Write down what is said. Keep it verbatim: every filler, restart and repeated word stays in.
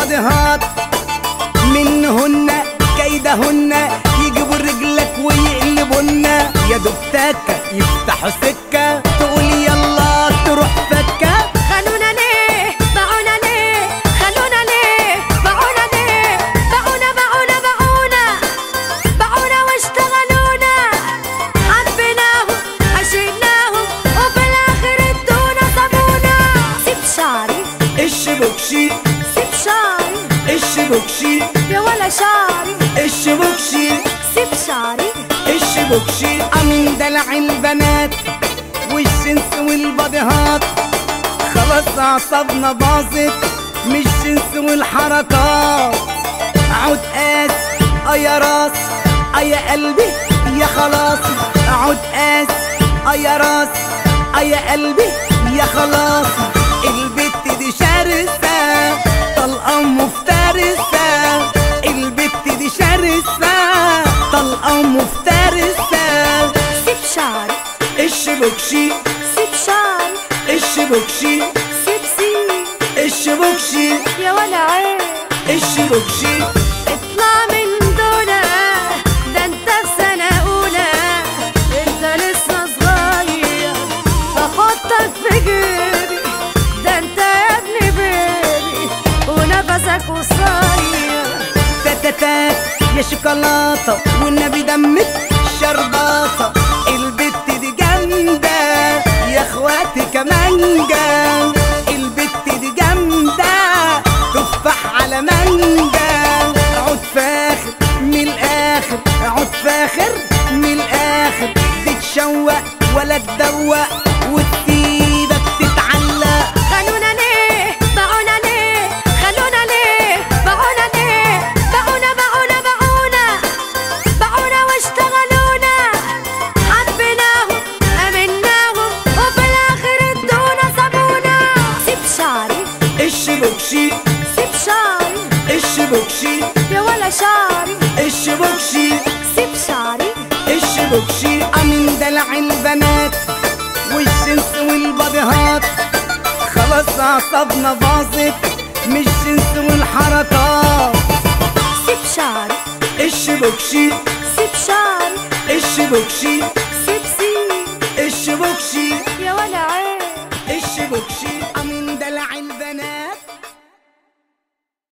والبديهات، منهن كيدهن يجيبوا رجلك ويقلبونا، يا دوب تكة يفتحوا سكة تقول يلا تروح فكة. خلونا ليه باعونا ليه خلونا ليه باعونا ليه باعونا باعونا باعونا باعونا واشتغلونا، حبيناهم عشقناهم وفي الاخر ادونا صابونا. سيب شعري الشبكشي سيب شعري الشبكشي يا ولا شعري الشبكشي سيب شعري الشبكشي. من دلع البنات والجنس والبديهات، خلاص اعصابنا باظت مش جنس والحركات. عود قاس اه يا راس اه يا قلبي يا خلاص، عود قاس اه يا راس اه يا قلبي يا خلاص. البت دي شرسة طلقة مفترسة، البت دي شرسة طلقة مفترسة. سيب شعري الشبكشي سيب شعري الشبكشي سيب سيب الشبكشي يا ولا عيب الشبكشي. اطلع من دونا، ده انت في سنة أولى، انت لسه صغير بحطك في جيبي، ده انت يا ابني بيبي ونفسك قصير. تاتاتات يا شوكولاتة والنبي دمك شرباطة، البت دي جامدة يا اخواتي كمانجا، البت دي جامدة تفاح على مانجا. عود فاخر من الاخر عود فاخر من الاخر، تتشوق ولا تدوق وتسيبك تتعلق. خلونا ليه باعونا ليه خلونا ليه باعونا ليه باعونا باعونا باعونا باعونا واشتغلونا، حبيناهم امناهم وفي الاخر ادونا صابونا. سيب شعري الشبكشي سيب شعري الشبكشي يا ولا شعري الشبكشي سيب شعري الشبكشي. من دلع البنات والجنس والبديهات، خلاص اعصابنا باظت مش جنس والحركات. سيب شعري الشبكشي سيب شعري الشبكشي سيب سيب الشبكشي يا ولا عيب الشبكشي.